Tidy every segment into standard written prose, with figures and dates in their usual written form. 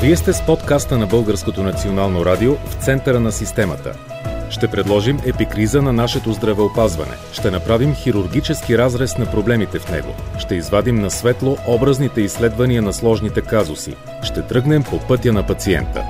Вие сте с подкаста на Българското национално радио в центъра на системата. Ще предложим епикриза на нашето здравеопазване. Ще направим хирургически разрез на проблемите в него. Ще извадим на светло образните изследвания на сложните казуси. Ще тръгнем по пътя на пациента.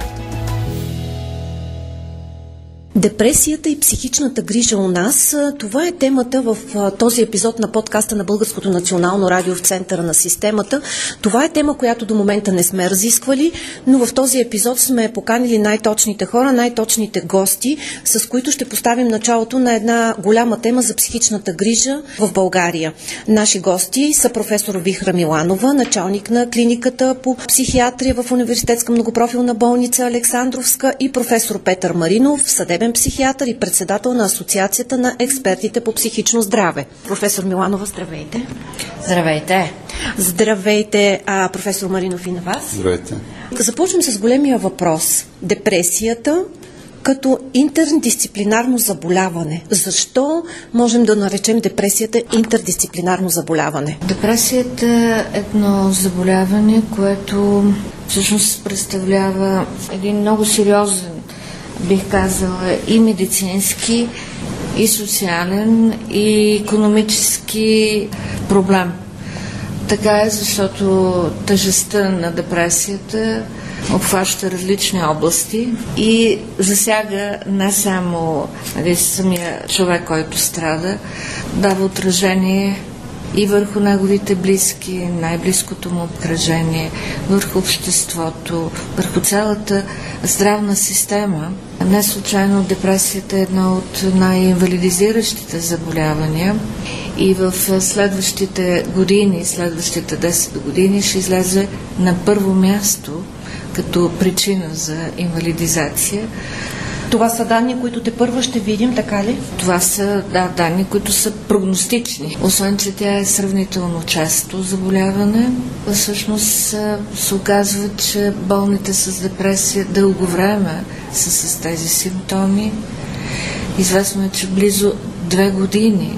Депресията и психичната грижа у нас, това е темата в този епизод на подкаста на Българското национално радио в центъра на системата. Това е тема, която до момента не сме разисквали, но в този епизод сме поканили най-точните хора, най-точните гости, с които ще поставим началото на една голяма тема за психичната грижа в България. Наши гости са професор Вихра Миланова, началник на клиниката по психиатрия в Университетска многопрофилна болница Александровска, и професор Петър Маринов, съдебен психиатър и председател на Асоциацията на експертите по психично здраве. Професор Миланова, здравейте. Здравейте. Здравейте, професор Маринов, и на вас. Здравейте. Започвам с големия въпрос. Депресията като интердисциплинарно заболяване. Защо можем да наречем депресията интердисциплинарно заболяване? Депресията е едно заболяване, което всъщност представлява един много сериозен, бих казала, и медицински, и социален, и икономически проблем. Така е, защото тежестта на депресията обхваща различни области и засяга не само самия човек, който страда, дава отражение и върху неговите близки, най-близкото му обкръжение, върху обществото, върху цялата здравна система. Не случайно депресията е едно от най-инвалидизиращите заболявания и в следващите години, следващите 10 години ще излезе на първо място като причина за инвалидизация. Това са данни, които тепърва ще видим, така ли? Това са данни, които са прогностични. Освен, че тя е сравнително често заболяване, всъщност се оказва, че болните с депресия дълго време са с тези симптоми. Известно е, че близо 2 години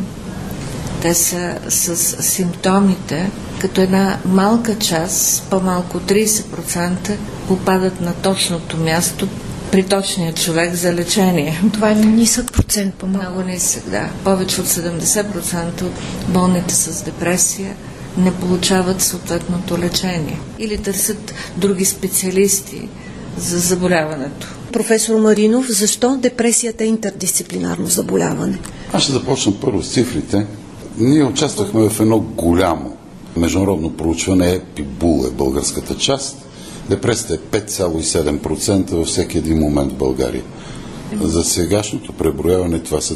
те са с симптомите, като една малка част, по-малко 30%, попадат на точното място при точния човек за лечение. Това е нисък процент, по-малко. Много нисък, да. Повече от 70% от болните с депресия не получават съответното лечение или търсят други специалисти за заболяването. Професор Маринов, защо депресията е интердисциплинарно заболяване? Аз ще започна първо с цифрите. Ние участвахме в едно голямо международно проучване, ЕПИБУЛ е българската част. Депресията е 5,7% във всеки един момент в България. За сегашното преброяване това са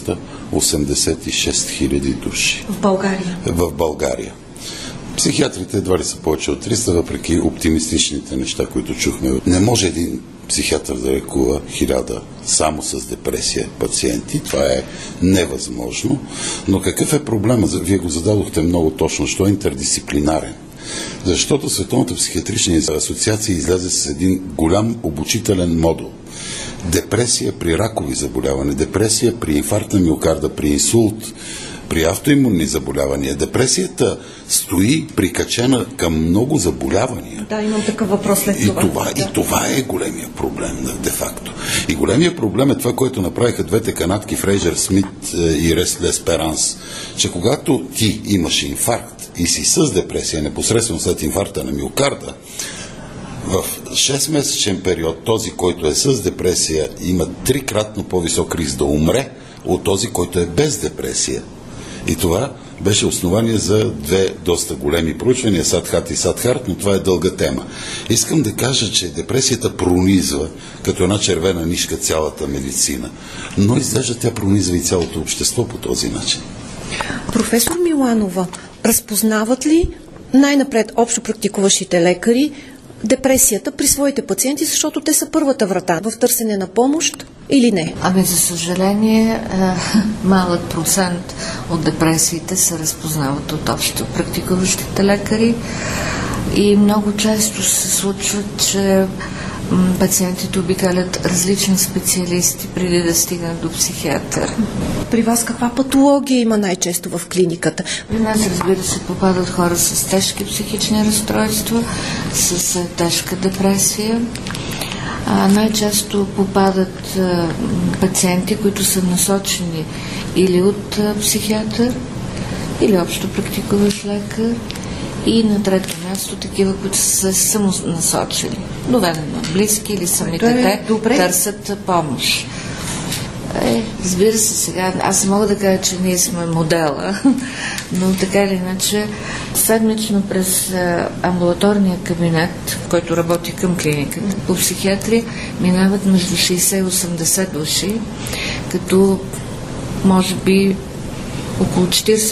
386 хиляди души. В България. Психиатрите едва ли са повече от 300, въпреки оптимистичните неща, които чухме. Не може един психиатър да лекува 1000 само с депресия пациенти. Това е невъзможно. Но какъв е проблема? Вие го зададохте много точно. Що е интердисциплинарен? Защото Световната психиатрична асоциация излезе с един голям обучителен модул. Депресия при ракови заболявания, депресия при инфаркт на миокарда, при инсулт, при автоимунни заболявания. Депресията стои прикачена към много заболявания. Да, имам такъв въпрос след това. И това е големия проблем, де-факто. И големия проблем е това, което направиха двете канадки Фрейзър Смит и Лесперанс, че когато ти имаш инфаркт и си с депресия, непосредствено след инфаркта на миокарда, в 6-месечен период този, който е с депресия, има 3-кратно по-висок риск да умре от този, който е без депресия. И това беше основание за 2 доста големи проучвания, Садхат и Садхарт, но това е дълга тема. Искам да кажа, че депресията пронизва като една червена нишка цялата медицина, но изглежда тя пронизва и цялото общество по този начин. Професор Миланова, разпознават ли най-напред общо практикуващите лекари депресията при своите пациенти, защото те са първата врата в търсене на помощ или не? За съжаление, малък процент от депресиите се разпознават от общо практикуващите лекари и много често се случва, че пациентите обикалят различни специалисти преди да стигнат до психиатър. При вас каква патология има най-често в клиниката? При нас, разбира се, попадат хора с тежки психични разстройства, с тежка депресия. Най-често попадат пациенти, които са насочени или от психиатър, или общо практикуващ лекар, и на трето място такива, които са се самонасочили. Доведени на близки или самите те търсят помощ. Разбира се, сега аз мога да кажа, че ние сме модела, но така или иначе седмично през амбулаторния кабинет, който работи към клиниката по психиатрия, минават между 60 и 80 души, като може би около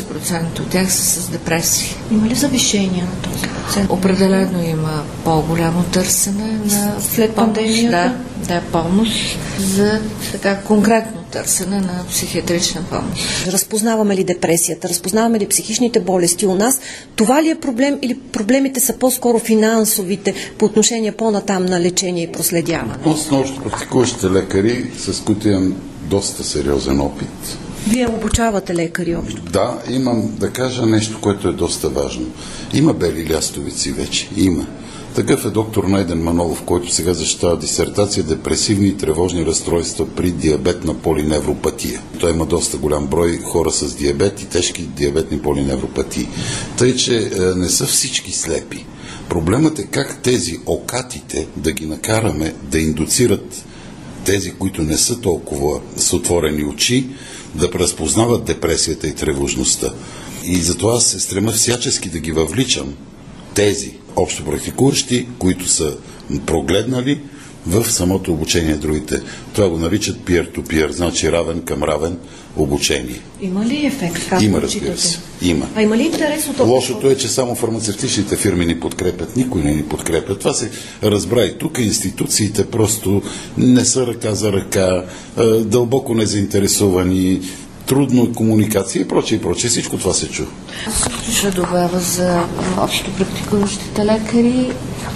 40% от тях са с депресии. Има ли завишение на този процент? Определено има по-голямо търсене на след пандемията? Да, помощ за така конкретно търсене на психиатрична помощ. Разпознаваме ли депресията, разпознаваме ли психичните болести у нас? Това ли е проблем или проблемите са по-скоро финансовите по отношение по-натам на лечение и проследяване? Относно общо практикуващите лекари, с които имам доста сериозен опит. Вие обучавате лекари общо? Да, имам да кажа нещо, което е доста важно. Има бели лястовици вече. Има. Такъв е доктор Найден Манолов, който сега защитава дисертация депресивни и тревожни разстройства при диабетна полиневропатия. Той има доста голям брой хора с диабет и тежки диабетни полиневропатии. Тъй, че не са всички слепи. Проблемът е как тези окатите да ги накараме да индуцират тези, които не са толкова с отворени очи, да разпознават депресията и тревожността. И затова се стремя всячески да ги въвличам тези общо практикуващи, които са прогледнали в самото обучение другите. Това го наричат peer-to-peer, значи равен към равен обучение. Има ли ефект? Има, разбира се. Има. А има ли интерес от това? Лошото е, че само фармацевтичните фирми ни подкрепят. Никой не ни подкрепя. Това се разбра и тук. Институциите просто не са ръка за ръка, дълбоко незаинтересовани, трудно комуникация и прочее, и прочее. Всичко това се чу. Също ще добавя за общо практикуващите лекари.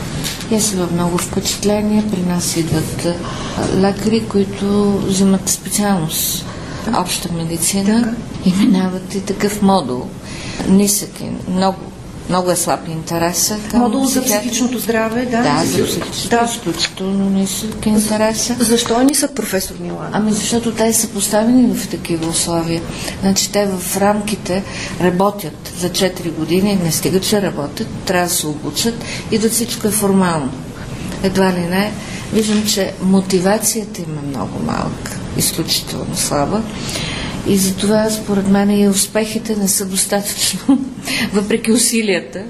Те са в много впечатления. При нас идват лекари, които взимат специалност обща медицина и минават и такъв модул. Нисък е, много е слаб интереса. Модул за психичното здраве, да? Да, за психичното изключително нисък интереса. Защо е нисък, професор Миланов? Защото те са поставени в такива условия. Значи те в рамките работят за 4 години, не стигат, че работят, трябва да се обучат и да всичко е формално. Едва ли не. Виждам, че мотивацията им е много малка, изключително слаба. И затова, според мен, и успехите не са достатъчно, въпреки усилията.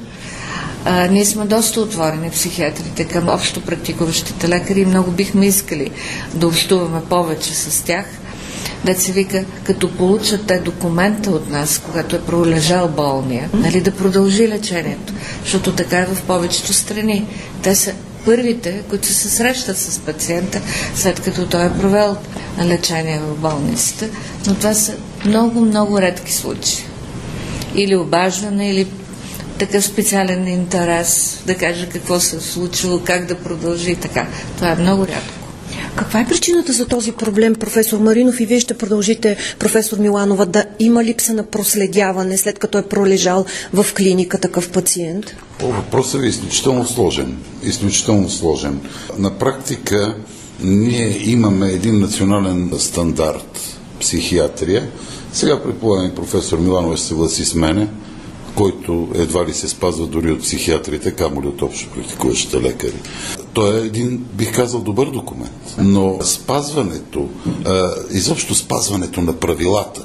Ние сме доста отворени, психиатрите, към общо практикуващите лекари и много бихме искали да общуваме повече с тях. Деца вика, като получат те документа от нас, когато е пролежал болния, нали, да продължи лечението, защото така е в повечето страни. Те са първите, които се срещат с пациента, след като той е провел лечение в болницата, но това са много редки случаи. Или обаждане, или такъв специален интерес, да каже какво се е случило, как да продължи и така. Това е много рядко. Каква е причината за този проблем, професор Маринов, и вие ще продължите, професор Миланова, да има липса на проследяване, след като е пролежал в клиника такъв пациент? Въпросът ви е изключително сложен. Изключително сложен. На практика ние имаме един национален стандарт психиатрия. Сега предполагам професор Миланов ще се съгласи с мене, който едва ли се спазва дори от психиатрите, камо ли от общо практикуващите лекари. Той е един, бих казал, добър документ. Но спазването, изобщо спазването на правилата,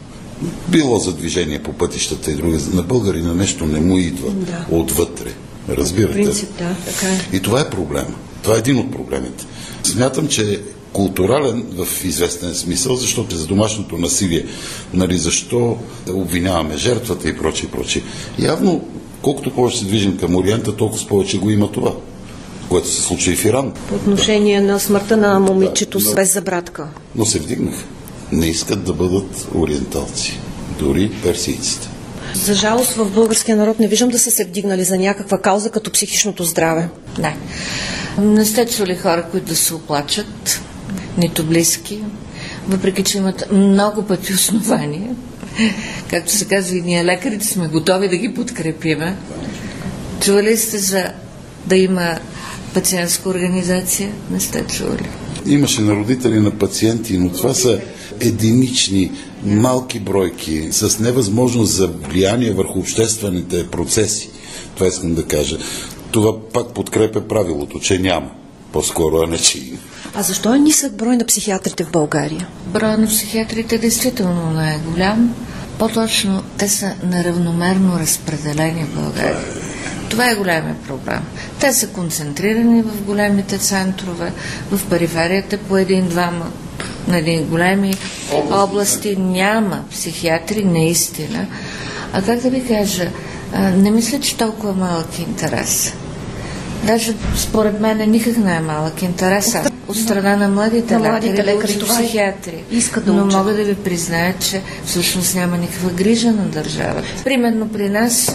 било за движение по пътищата и други, на българина нещо не му идва отвътре. Разбирате? Принцип, да, така е. И това е проблема. Това е един от проблемите. Смятам, че културален в известен смисъл, защото за домашното насилие, нали, защо обвиняваме жертвата и прочее. Явно, колкото повече се движим към Ориента, толкова повече го има това, което се случи и в Иран. По отношение на смъртта на момичето без забратка. Но се вдигнаха. Не искат да бъдат ориенталци, дори персийците. За жалост в българския народ не виждам да са се вдигнали за някаква кауза като психичното здраве. Не. Не сте чули хора, които да се оплачат, нито близки, въпреки че имат много пъти основания. Както се казва, и ние лекарите сме готови да ги подкрепиме. Чували сте за да има пациентска организация? Не сте чували. Имаше на родители на пациенти, но това са единични, малки бройки, с невъзможност за влияние върху обществените процеси. Това искам да кажа. Това пак подкрепя правилото, че няма. По-скоро, а не че има. А защо е нисък брой на психиатрите в България? Броя на психиатрите действително не е голям. По-точно, те са неравномерно разпределени в България. Това е големия проблем. Те са концентрирани в големите центрове, в периферията по един-двама. На един големи области няма психиатри, наистина. А как да ви кажа, не мисля, че толкова малък интерес. Даже според мен никак не е малък интерес от страна на младите лекари, психиатри. Но мога да ви призная, че всъщност няма никаква грижа на държавата. Примерно при нас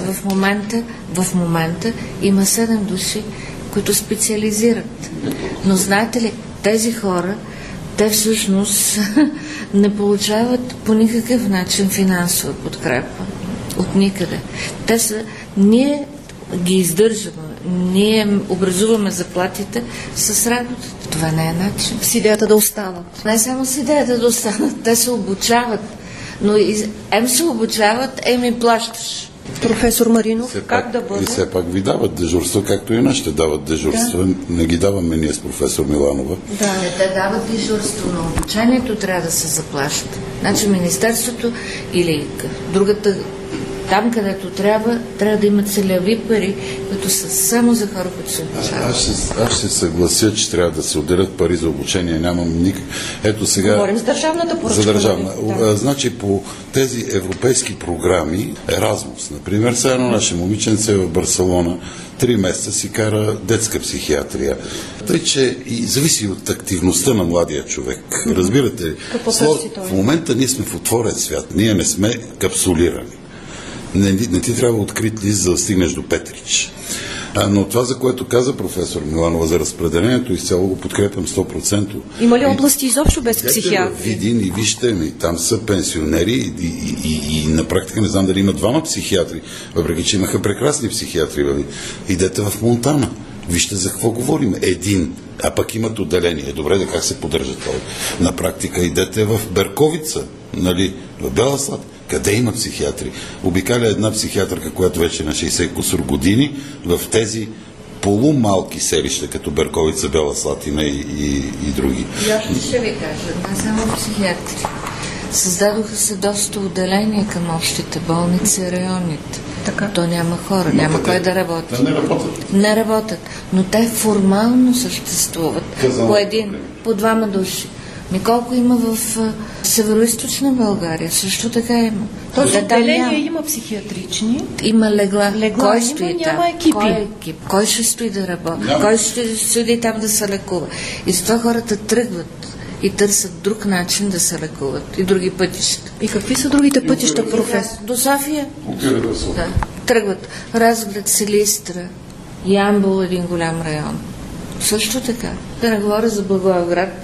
в момента има 7 души, които специализират. Но знаете ли, тези хора, те всъщност не получават по никакъв начин финансова подкрепа. От никъде. Ние ги издържаме. Ние образуваме заплатите с работата. Това не е начин. С идеята да останат. Не само с идеята да останат. Те се обучават. Но се обучават, им плащаш. Професор Маринов, как да бъде? И все пак ви дават дежурства, както и нашите дават дежурства. Да. Не ги даваме ние с професор Миланова. Да, те дават дежурство, но обучението трябва да се заплаща. Значи Министерството или другата, там където трябва да имат целеви пари, които са само за хора, които се обучават. Аз ще съглася, че трябва да се отделят пари за обучение. Нямам никак. Ето сега... Говорим за държавната поръчка. За държавна. Да. Значи по тези европейски програми, Еразмус, например, сега едно наше момиченце в Барселона 3 месеца си кара детска психиатрия. Тъй, че и зависи от активността на младия човек. Разбирате ли? В момента ние сме в отворен свят. Ние не сме капсулирани. Не ти трябва открит лист, за да стигнеш до Петрич. Но това, за което каза професор Миланова за разпределението, изцяло го подкрепям 100%. Има ли области изобщо без психиатри? Видин и вижте, там са пенсионери и на практика не знам дали има 2 психиатри, въпреки че имаха прекрасни психиатри. Идете в Монтана. Вижте за какво говорим. Един, а пък имат отделение. Добре, да как се поддържа това? На практика идете в Берковица, в Бяла Слатина. Къде има психиатри? Обикаля една психиатрка, която вече на 60 кусур години в тези полумалки селища, като Берковица, Бяла Слатина и други. И още ще ви кажа, не само психиатри. Създадоха се доста отделения към общите болници и районите. Така. То няма хора, няма кой да работи. Не работят. Но те формално съществуват. По един, по 2 души. Колко има в Североизточна България? Също така има. Тоест отделения има психиатрични. Има легла. Кой стои там? Няма екипи. Кой е екип? Кой ще стои да работи? Кой ще седи там да се лекува? И затова хората тръгват и търсят друг начин да се лекуват. И други пътища. И какви са другите пътища, професор? До София. Да. Тръгват. Разград, Силистра, Ямбол, един голям район. Също така. Да не говоря за Благоевград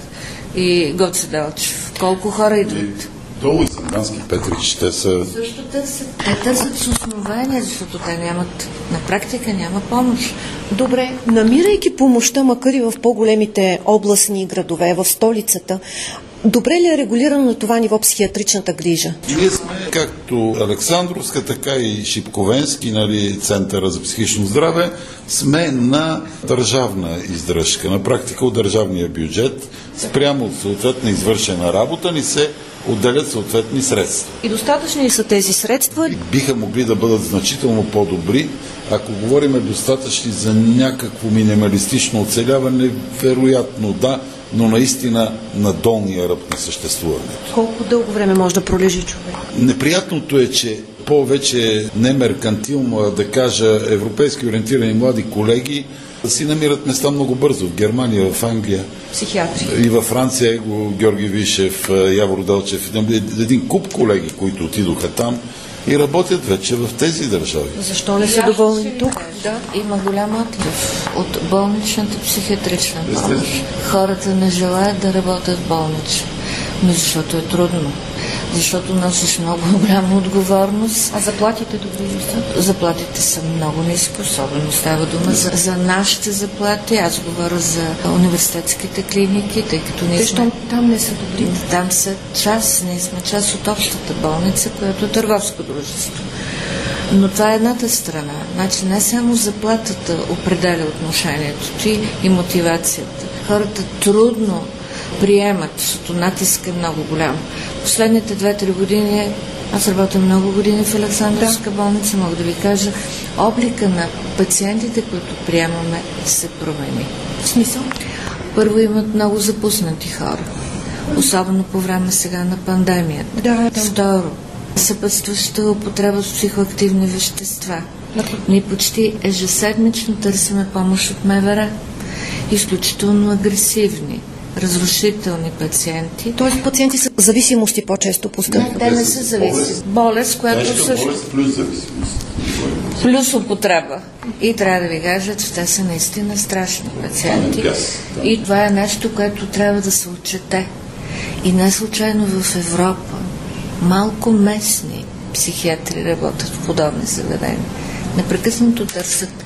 и Гоце Делчев. Колко хора идват? Долу и Сандански, Петрич, те са... Също търсят с основания, защото те нямат, на практика няма помощ. Добре, намирайки помощта, макар и в по-големите областни градове, в столицата, добре ли е регулирано на това ниво психиатричната грижа? Ние сме както Александровска, така и Шипковенски, Центъра за психично здраве, сме на държавна издръжка. На практика от държавния бюджет, спрямо от съответна извършена работа, ни се отделят съответни средства. И достатъчни ли са тези средства? Биха могли да бъдат значително по-добри, ако говорим достатъчни за някакво минималистично оцеляване, вероятно да, но наистина на долния ръб на съществуването. Колко дълго време може да пролежи човек? Неприятното е, че повече не меркантилно, а да кажа европейски ориентирани млади колеги си намират места много бързо. В Германия, в Англия. Психиатри. И във Франция, Георги Вишев, Явор Делчев. Един куп колеги, които отидоха там и работят вече в тези държави. Защо не са доволни тук? Да, има голям отлив от болничната психиатрична помощ. Хората не желаят да работят болнично, но защото е трудно. Защото носиш много голяма отговорност. А заплатите добри ли са? Заплатите са много ниски, особено става дума за нашите заплати. Аз говоря за университетските клиники, тъй като ние сме... Там не са добри? Там са ние сме част от общата болница, която е търговско дружество. Но това е едната страна. Значи не само заплатата определя отношението ти и мотивацията. Хората трудно приемат, защото натиск е много голям. Последните 2-3 години, аз работя много години в Александровска болница, мога да ви кажа, облика на пациентите, които приемаме, се промени. В смисъл? Първо, имат много запуснати хора, особено по време сега на пандемията. Да. Второ, съпътстваща употреба с психоактивни вещества. Ние почти ежеседмично търсиме помощ от МВР. Изключително агресивни, разрушителни пациенти. Тоест пациенти с зависимости по-често постъпват? Не, те не са зависими. Болест, която също... Болест плюс зависимост. Плюс употреба. И трябва да ви кажа, че те са наистина страшни пациенти. И това е нещо, което трябва да се отчете. И не случайно в Европа малко местни психиатри работят в подобни заведения. Непрекъснато търсят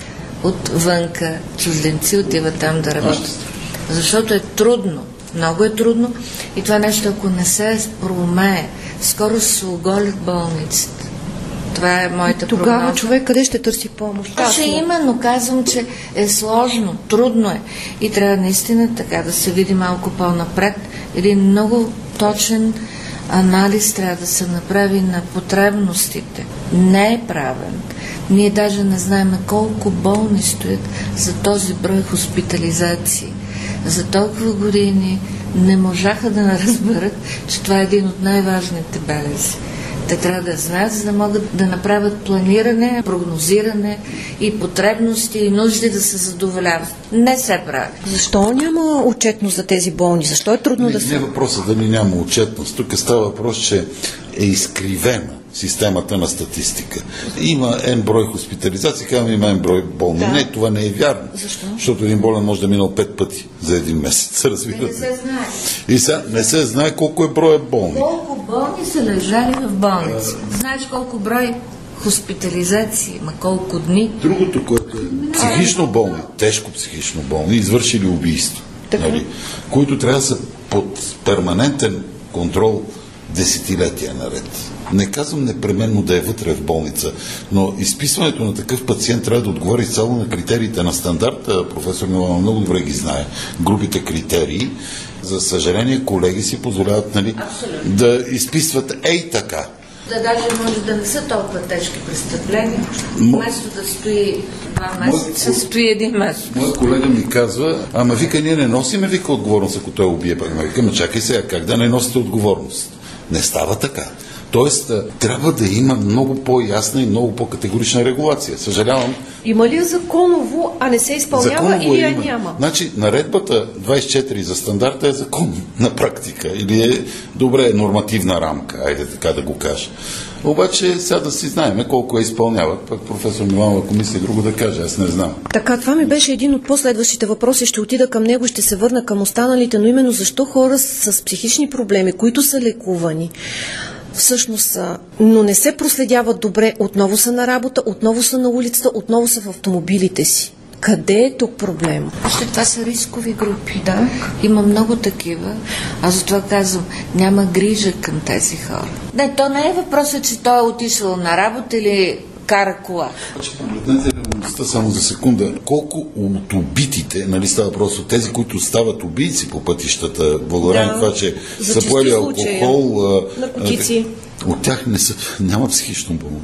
отвънка чужденци, отиват там да работят. Защото е трудно. Много е трудно. И това нещо, ако не се проумее, скоро се оголят болниците. Това е моята прогноза. Тогава човек къде ще търси помощ? Ще именно казвам, че е сложно, трудно е. И трябва наистина така да се види малко по-напред. Един много точен анализ трябва да се направи на потребностите. Не е правен. Ние даже не знаем колко болни стоят за този брой хоспитализации. За толкова години не можаха да разберат, че това е един от най-важните белези. Те трябва да знаят, за да могат да направят планиране, прогнозиране и потребности и нужди да се задоволяват. Не се прави. Защо няма отчетност за тези болни? Защо е трудно да се... Не е въпросът дали няма отчетност. Тук става въпрос, че е изкривена системата на статистика. Има N брой хоспитализации, казваме има N брой болни. Да. Не, това не е вярно. Защо? Защото един болен може да минал 5 пъти за един месец. Разбирате? Не се знае. И сега не се знае колко е броя болни. Колко болни са лежали в болници. Знаеш колко брой хоспитализации, ма колко дни. Другото, което е психично болни, тежко психично болни, извършили убийство, нали, които трябва да са под перманентен контрол десетилетия наред. Не казвам непременно да е вътре в болница, но изписването на такъв пациент трябва да отговори цяло на критериите на стандарта. Професор Милова много добре ги знае. Групите критерии. За съжаление, колеги си позволяват, нали, да изписват така. Да даже може да не са толкова тежки престъпления. Вместо да стои 2 месеца, стои 1 месец. Моя колега ми казва, ама вика, ние не носиме, вика, отговорност, ако той убие. Викаме, чакай сега, как да не носите отговорност? Не става така. Тоест, трябва да има много по-ясна и много по-категорична регулация. Съжалявам. Има ли законово, а не се изпълнява законово или няма? Значи, наредбата 24 за стандарта е закон на практика. Или е добре нормативна рамка, айде така да го кажа. Обаче сега да си знаем колко я изпълняват. Пък професор Миланова, ако мисли друго да каже, аз не знам. Така, това ми беше един от последващите въпроси. Ще отида към него, ще се върна към останалите, но именно защо хора с психични проблеми, които са лекувани, всъщност са, но не се проследяват добре, отново са на работа, отново са на улицата, отново са в автомобилите си. Къде е тук проблем? Това са рискови групи. Да. Има много такива. Аз затова казвам, няма грижа към тези хора. Не, то не е въпросът, че той е отишъл на работа или кара кола. Погледнете реалността само за секунда. Колко от убитите, нали става въпрос от тези, които стават убийци по пътищата, благодаря това, че са поели алкохол, наркотици. От тях няма психично болни.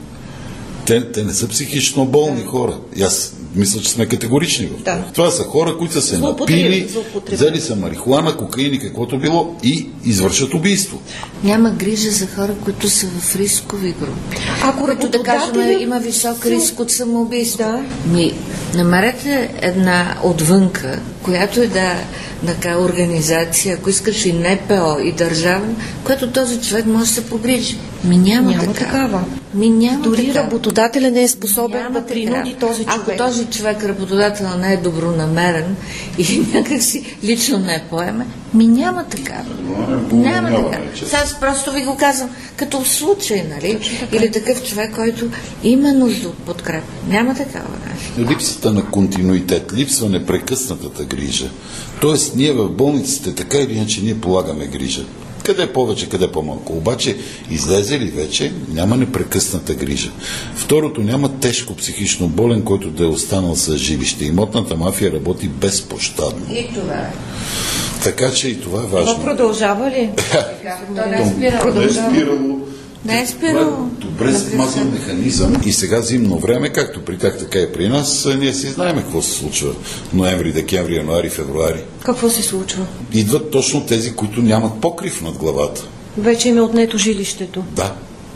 Те не са психично болни хора. И аз мисля, че сме категорични в това. Това са хора, които са се напили, взели са марихуана, кокаин и каквото било и извършат убийство. Няма грижа за хора, които са в рискови групи. Ако да кажем, има висок риск от самоубийство. Да. Намерете една отвънка, която и да е организация, ако искаш и НПО, и държавна, която този човек може да се погрижи. Няма такава. Дори работодателя не е способен да принуди този човек. Ако този човек, работодател, не е добронамерен и някакси лично не поеме, няма такава. Няма такава. Сега аз просто ви го казвам като в случай, нали? Или такъв човек, който има нужда от подкрепа. Няма такава нещо. Липсата на континуитет, липсва непрекъснатата грижа. Тоест, ние в болниците така или иначе ние полагаме грижа. Къде повече, къде по-малко. Обаче, излезе ли вече, няма непрекъсната грижа. Второто, няма тежко психично болен, който да е останал с жилище. Имотната мафия работи безпощадно. И това е. Така че и това е важно. Това продължава ли? То не е спирало. Не е спирало. Добре замазан механизъм и сега зимно време, както при тях, така и при нас, ние си знаем какво се случва. Ноември, декември, януари, февруари. Какво се случва? Идват точно тези, които нямат покрив над главата. Вече им е отнето жилището. Да.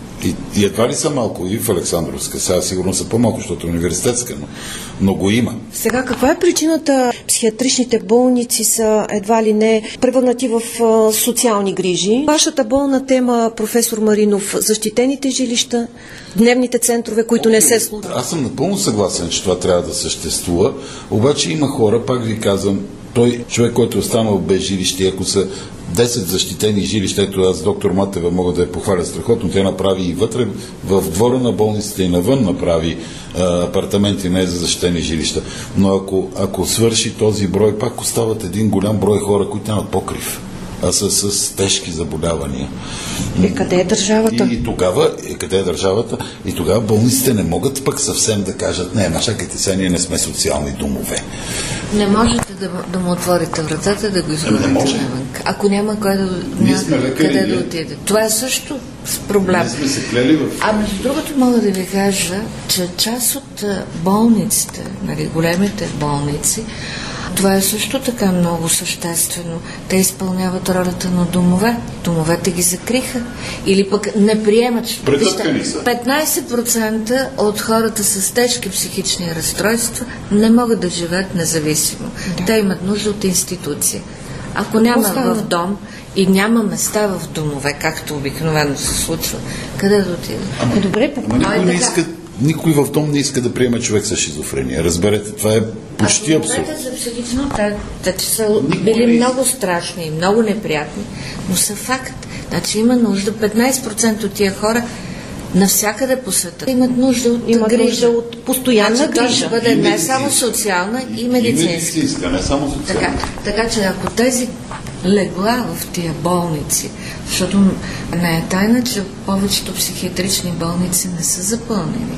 И едва ли са малко и в Александровска. Сега сигурно са по-малко, защото е университетска, но го има. Сега, каква е причината психиатричните болници са едва ли не превърнати в социални грижи? Вашата болна тема, професор Маринов, защитените жилища, дневните центрове, които не се случват. Аз съм напълно съгласен, че това трябва да съществува, обаче има хора, пак ви казвам, той човек, който е останал без жилище, ако са 10 защитени жилища, ето аз, доктор Матева, мога да я похваля страхотно, тя направи и вътре, в двора на болниците и навън направи апартаменти, не за защитени жилища. Но ако свърши този брой, пак остават един голям брой хора, които нямат покрив, а са с тежки заболявания. Къде е държавата? Къде е държавата? И тогава болниците не могат пък съвсем да кажат, не, чакайте сега, ние не сме социални домове. Не можете да му отворите вратата, да го изгодите навън. Ако няма къде да отиде. Това е също проблем. Ние сме се клели в... Между другото мога да ви кажа, че част от болниците, големите болници, това е също така много съществено. Те изпълняват ролята на домове. Домовете ги закриха. Или пък не приемат. 15% от хората с тежки психични разстройства не могат да живеят независимо. Да. Те имат нужда от институция. Ако няма в дом и няма места в домове, както обикновено се случва, къде да отиде? Добре, никой в дом не иска да приема човек с шизофрения. Разберете, това е почти абсурд. За психично, те са били много страшни и много неприятни, но са факт. Значи има нужда, 15% от тия хора навсякъде по света имат нужда от грижа. От постоянна грижа. Това ще бъде не само социална и медицинска. Не само социална. Така че ако тези легла в тия болници, защото не е тайна, че повечето психиатрични болници не са запълнени.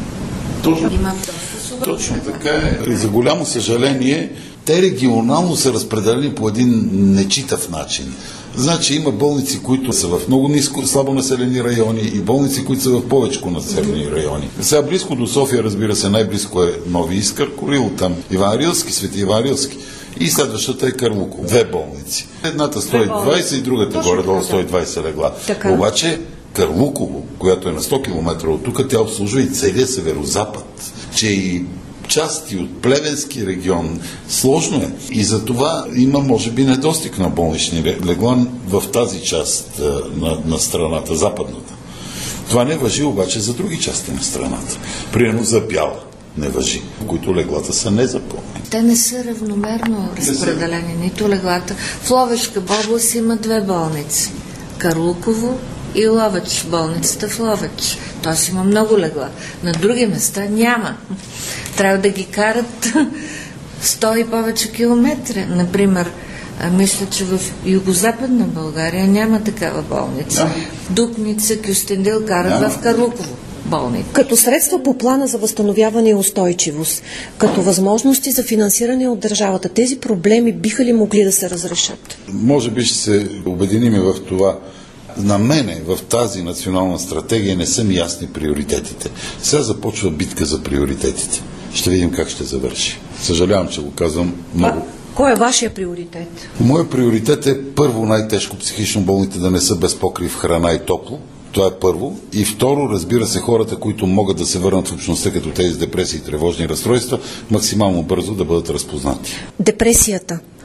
Точно така е. За голямо съжаление, те регионално са разпределени по един нечитав начин. Значи има болници, които са в много слабо населени райони и болници, които са в повечко населени райони. Сега близко до София, разбира се, най-близко е Нови Искър, Корил, там Иван Рилски, Свети Иван Рилски. И следващата е Карлуково. 2 болници. Едната 120 и другата горе-долу 120 легла. Обаче Карлуково, която е на 100 км от тук, тя обслужва и целия северозапад. Че и части от Плевенски регион. Сложно е. И за това има, може би, недостиг на болнични легла в тази част на страната, западната. Това не важи обаче за други части на страната. Примерно за Бяла не важи, в които леглата са незапълнени. Те не са равномерно разпределени, нито леглата. В Ловешка област има 2 болници. Карлуково и Ловеч, болницата в Ловеч. Тоест има много легла. На други места няма. Трябва да ги карат 100 и повече километри. Например, мисля, че в югозападна България няма такава болница. Дупница, Кюстендил карат в Карлуково болница. Като средства по плана за възстановяване и устойчивост, като възможности за финансиране от държавата, тези проблеми биха ли могли да се разрешат? Може би ще се обединим в това. На мене в тази национална стратегия не са ми ясни приоритетите. Сега започва битка за приоритетите. Ще видим как ще завърши. Съжалявам, че го казвам много. Кой е вашия приоритет? Моят приоритет е първо най-тежко психично болните да не са без покрив, храна и топло. Това е първо. И второ, разбира се, хората, които могат да се върнат в общността като тези с депресии и тревожни разстройства, максимално бързо да бъдат разпознати. Депресията.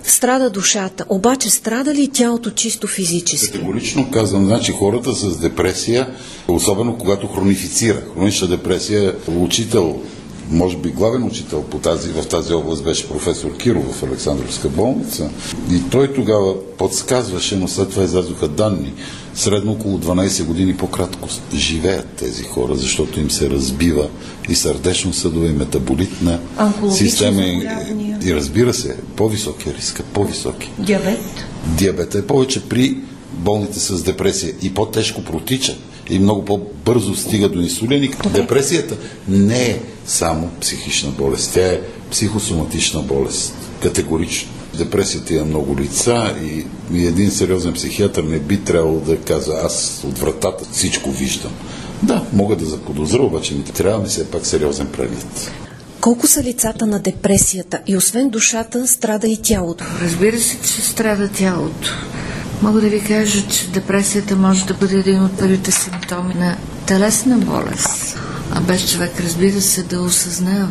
Страда душата, обаче страда ли тялото чисто физически? Категорично казвам, значи хората с депресия, особено когато хронифицира. Хронична депресия, учител, може би главен учител в тази област беше професор Киров в Александровска болница. И той тогава подсказваше, но след това излязоха данни. Средно около 12 години по-кратко живеят тези хора, защото им се разбива и сърдечно-съдова, и метаболитна система. И разбира се, по-високи риска, по-високи. Диабет е повече при болните с депресия и по-тежко протича и много по-бързо стига до инсулин. Депресията не е само психична болест, тя е психосоматична болест. Категорично. Депресията има много лица и един сериозен психиатър не би трябвало да казва: аз от вратата всичко виждам. Да, мога да заподозра, обаче ми трябва ми се пак сериозен преглед. Колко са лицата на депресията и освен душата страда и тялото? Разбира се, че страда тялото. Мога да ви кажа, че депресията може да бъде един от първите симптоми на телесна болест. А без човек, разбира се, да осъзнава.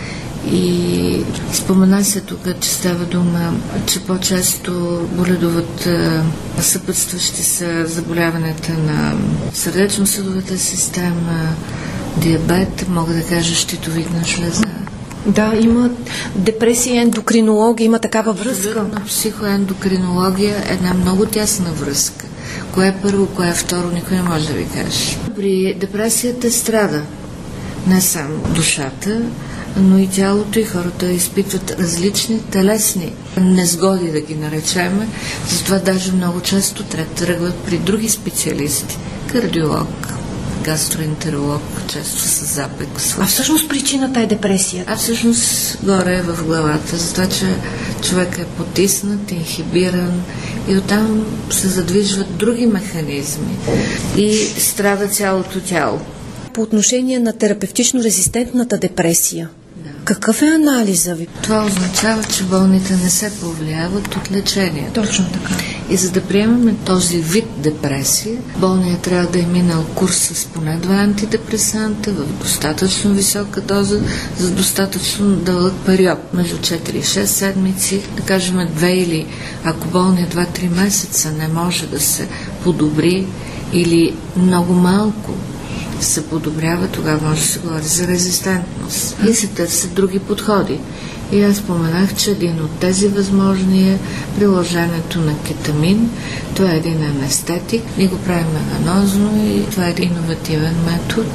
И спомена се тук, че става дума, че по-често боледуват съпътстващи са заболяванията на сърдечно-съдовата система, диабет, мога да кажа щитовидна жлеза. Да, има депресия, ендокринология, има такава връзка. На психоендокринология е една много тясна връзка. Кое е първо, кое е второ, никой не може да ви каже. При депресията страда не само душата, но и тялото, и хората изпитват различни телесни незгоди, да ги наречем. Затова даже много често трябва да тръгват при други специалисти. Кардиолог, гастроентеролог, често с запек. А всъщност причината е депресията? А всъщност горе е в главата, затова че човек е потиснат, инхибиран и оттам се задвижват други механизми и страда цялото тяло. По отношение на терапевтично-резистентната депресия, какъв е анализа ви? Това означава, че болните не се повлияват от лечението. Точно така. И за да приемаме този вид депресия, болният трябва да е минал курс с поне 2 антидепресанта в достатъчно висока доза за достатъчно дълъг период, между 4 и 6 седмици, да кажем 2 или ако болният 2-3 месеца не може да се подобри или много малко се подобрява, тогава може да се говори за резистентност. И се търсят други подходи. И аз споменах, че един от тези възможни е приложението на кетамин. Това е един анестетик. Ние го правим венозно и това е един иновативен метод.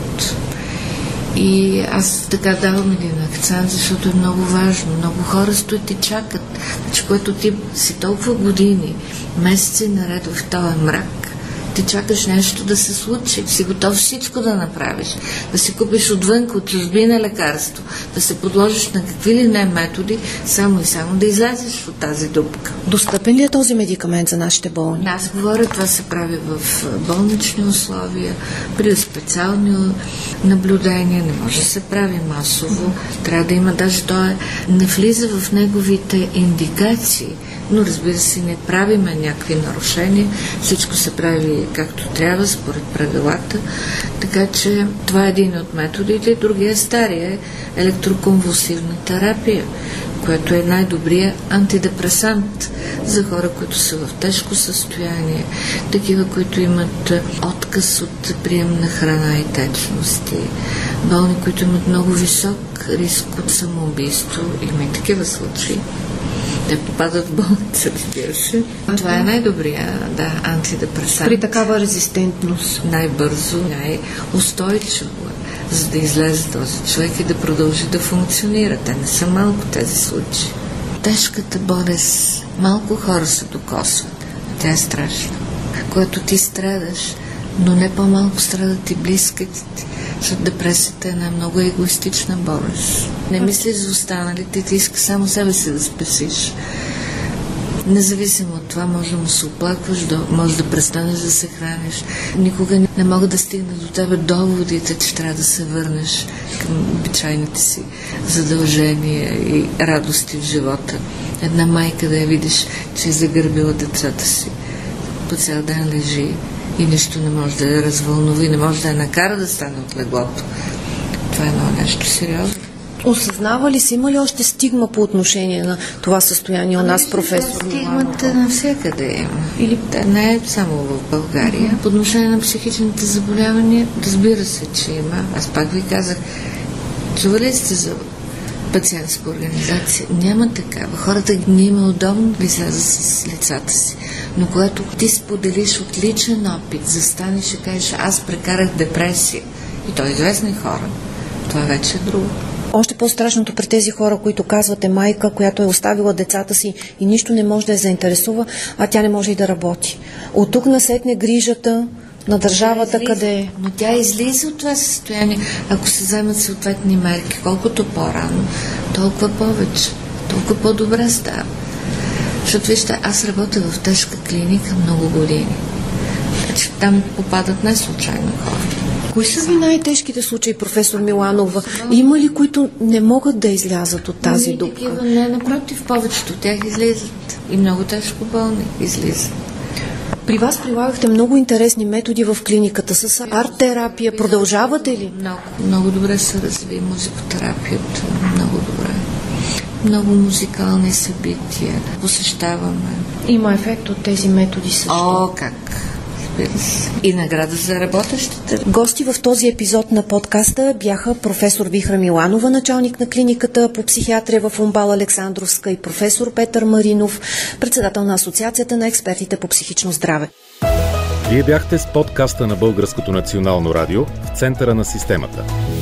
И аз така давам един акцент, защото е много важно. Много хора стоят и чакат, че което ти си толкова години, месеци наред в този мрак, ти чакаш нещо да се случи, си готов всичко да направиш, да си купиш отвън от чужбина лекарство, да се подложиш на какви ли не методи, само и само да излезеш от тази дупка. Достъпен ли е този медикамент за нашите болни? Аз говоря, това се прави в болнични условия, при специални наблюдения, не може да се прави масово, трябва да има, даже той не влиза в неговите индикации, но разбира се, не правиме някакви нарушения, всичко се прави както трябва, според правилата, така че това е един от методите. Другия стария е електроконвулсивна терапия, което е най-добрият антидепресант за хора, които са в тежко състояние, такива, които имат отказ от прием на храна и течности, болни, които имат много висок риск от самоубийство, има и такива случаи. Те попадат в болница, разбира се. Това е най-добрия антидепресант. При такава резистентност. Най-бързо, най-устойчиво, за да излезе този човек и да продължи да функционира. Те не са малко тези случаи. Тежката болест, малко хора се докосват. Тя е страшна. Когато ти страдаш, но не по-малко страдат и близките ти. Защото депресията е една много егоистична болест. Не мислиш за останалите, ти иска само себе си да спасиш. Независимо от това, може да му се оплакваш, може да престанеш да се храниш. Никога не могат да стигнат до тебе доводите, че трябва да се върнеш към обичайните си задължения и радости в живота. Една майка да я видиш, че е загърбила децата си. По цял ден лежи и нищо не може да я развълнува и не може да я накара да стане от леглото. Това е едно нещо сериозно. Осъзнава ли се, има ли още стигма по отношение на това състояние у нас, професор Миланова? Стигмата навсякъде има. Или не е само в България. По отношение на психичните заболявания, разбира се, че има. Аз пак ви казах, чували сте за пациентска организация? Няма такава. Хората не има удобно да излязат с лицата си. Но когато ти споделиш от личен опит, застанеш и кажеш, аз прекарах депресия, и то известни хора, това вече е друго. Още по-страшното при тези хора, които казвате майка, която е оставила децата си и нищо не може да я заинтересува, а тя не може и да работи. От тук насетне грижата на държавата къде е. Но тя излиза от това състояние, ако се вземат съответни мерки. Колкото по-рано, толкова повече, толкова по-добре става. Защото вижте, аз работя в тежка клиника много години. Значи там попадат не случайно хора. Кои са ви най-тежките случаи, професор Миланова? Има ли, които не могат да излязат от тази дупка? Не, напротив, повечето от тях излизат. И много тежко болни излизат. При вас прилагахте много интересни методи в клиниката с арт-терапия. Продължавате ли? Много добре се разви музикотерапията. Много добре. Много музикални събития. Посещаваме. Има ефект от тези методи също. О, как? И награда за работещите. Гости в този епизод на подкаста бяха професор Вихра Миланова, началник на клиниката по психиатрия в УМБАЛ Александровска, и професор Петър Маринов, председател на Асоциацията на експертите по психично здраве. Вие бяхте с подкаста на Българското национално радио в центъра на системата.